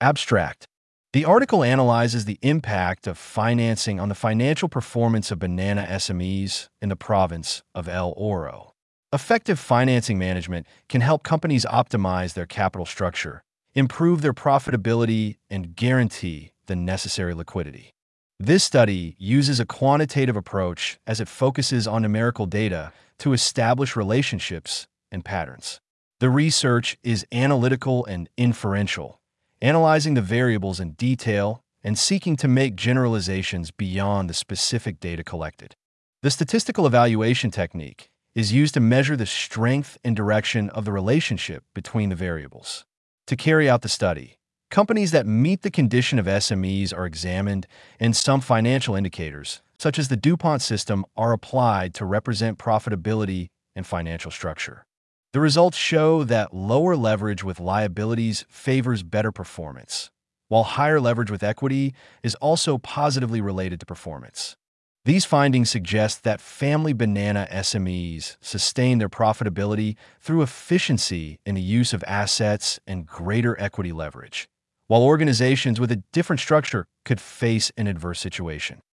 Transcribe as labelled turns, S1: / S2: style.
S1: Abstract. The article analyzes the impact of financing on the financial performance of banana SMEs in the province of El Oro. Effective financing management can help companies optimize their capital structure, improve their profitability, and guarantee the necessary liquidity. This study uses a quantitative approach as it focuses on numerical data to establish relationships and patterns. The research is analytical and inferential, analyzing the variables in detail and seeking to make generalizations beyond the specific data collected. The statistical evaluation technique is used to measure the strength and direction of the relationship between the variables. To carry out the study, companies that meet the condition of SMEs are examined, and some financial indicators, such as the DuPont system, are applied to represent profitability and financial structure. The results show that lower leverage with liabilities favors better performance, while higher leverage with equity is also positively related to performance. These findings suggest that family banana SMEs sustain their profitability through efficiency in the use of assets and greater equity leverage, while organizations with a different structure could face an adverse situation.